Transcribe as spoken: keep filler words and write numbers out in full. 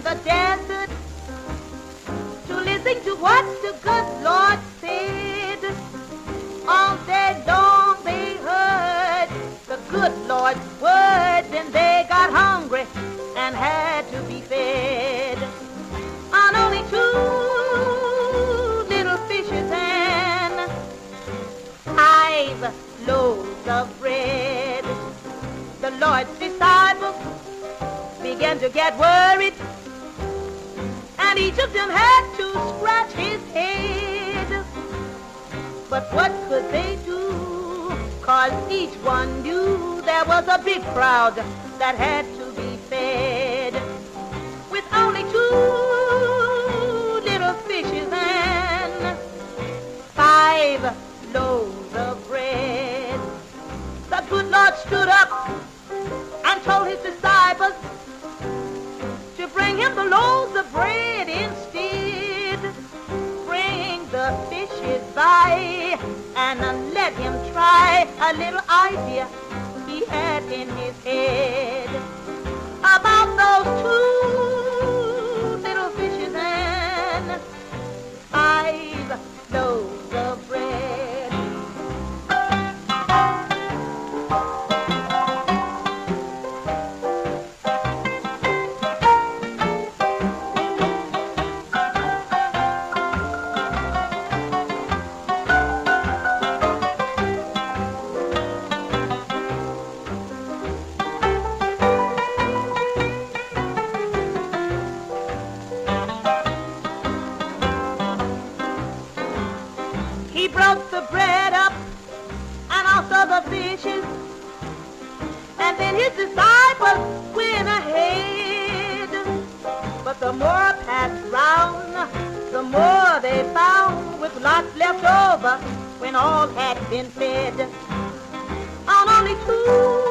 the desert to listen to what the good Lord said. All day long they heard the good Lord's words, and they got hungry and had to be fed. On only two little fishes and five loaves of bread, the Lord's disciples began to get worried, and each of them had to scratch his head. But what could they do? 'Cause each one knew there was a big crowd that had to be fed. With only two little fishes and five loaves of bread, the good Lord stood up and told his disciples to bring him the loaves of bread instead. Bring the fishes by and uh, let him try a little idea he had in his head about those two little fishes and five loaves of bread. He broke the bread up and also the fishes, and then his disciples went ahead. But the more passed round, the more they found, with lots left over when all had been fed. On only two